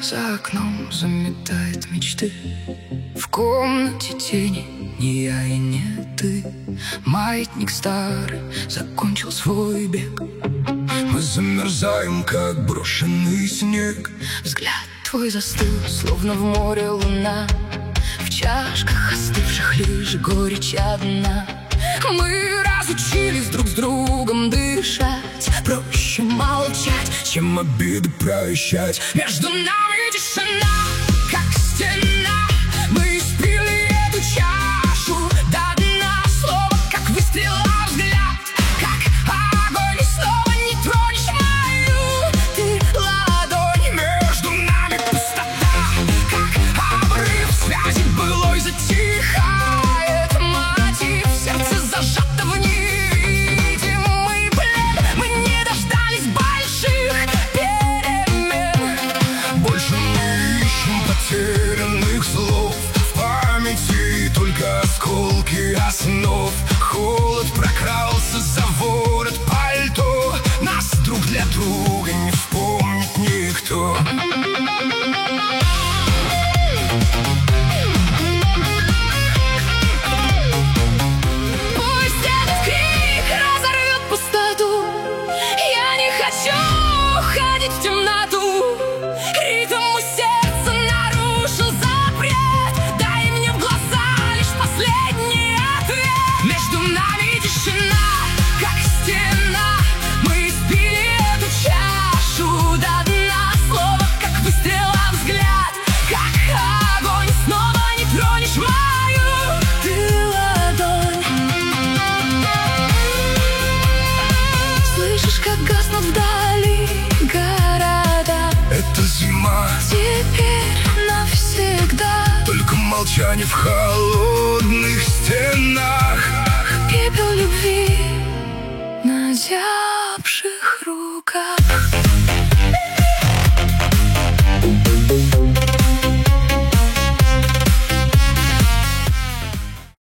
За окном заметает мечты. В комнате тени, не я и не ты. Маятник старый закончил свой бег. Мы замерзаем, как брошенный снег. Взгляд твой застыл, словно в море луна. В чашках остывших лишь горечь одна. Мы разучились друг с другом дышать. Проще молчать, чем обиды прощать. Между нами тишина, как стена. Мы испили эту чашу до дна. Слово, как выстрел, а взгляд, как огонь. И снова не тронешь мою ты ладонь. Между нами пустота, как обрыв. Связи былой затихает мотив. Сердце зажато в невидимый плен. Мы не дождались больших перемен. Больше мы ищем потерянных слов. В памяти только осколки основ. Холод прокрался за ворот пальто. Нас друг для друга не вспомнит никто. Пусть этот крик разорвет пустоту. Я не хочу уходить в темноту. Ритм у сердца нарушил запрет. Дай мне в глаза лишь последний ответ. Между нами тишина, как стена. Мы испили эту чашу до дна. Слово, как выстрел, а взгляд, как огонь. Снова не тронешь мою ты ладонь. Слышишь, как гаснут вдали города. Это зима, Теперь навсегда. только молчание в холодных стенах.